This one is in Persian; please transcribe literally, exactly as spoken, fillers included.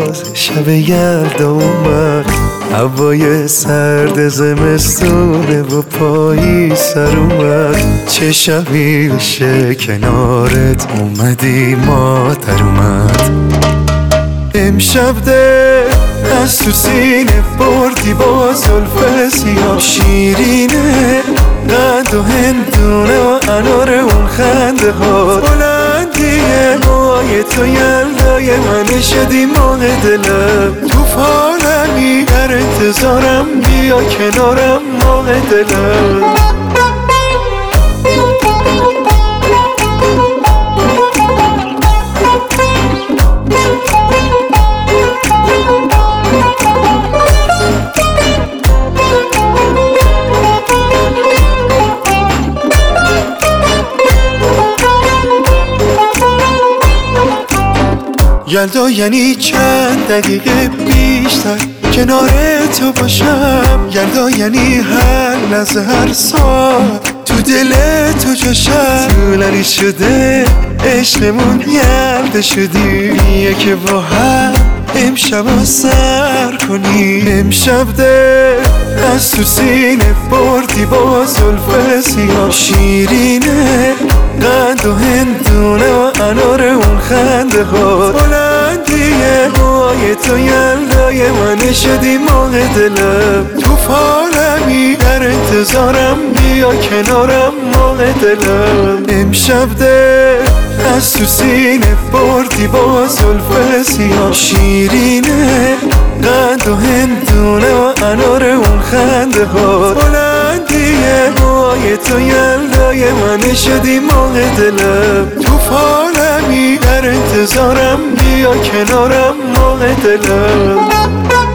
باز شب یلدا اومد، هوای سرد زمستونه و پایی سر اومد. چه شبی بشه کنارت اومدی مادر اومد. امشب ده از تو سینه بردی با زلف سیاه، شیرینه قند و هندونه و انار اون خنده ها. بلندیه موهای تو یلدای من شدی ماه دلم. تو فالمی در انتظارم، بیا کنارم ماه دلم. یلدا یعنی چند دقیقه بیشتر کنار تو باشم. یلدا یعنی هر لحظه هر ساعت تو دل تو جاشم. طولانی شده عشقمون یلدا شدی، یه که با هم امشب رو سر کنی. امشب ده از تو سینه بردی با زلف سیاه، شیرینه قند و هندونه و انار اون خنده ها. بلندیه موهای تو یلدای من شدی ماه دلم. تو فالمی در انتظارم، بیا کنارم ماه دلم. امشب ده از تو سینه بردی با زلف سیاه، شیرینه قند و هندونه و انار اون خنده ها. بلندیه موهای تو یلدای من شدی ماه دلم. تو فالمی در انتظارم، بیا کنارم ماه دلم.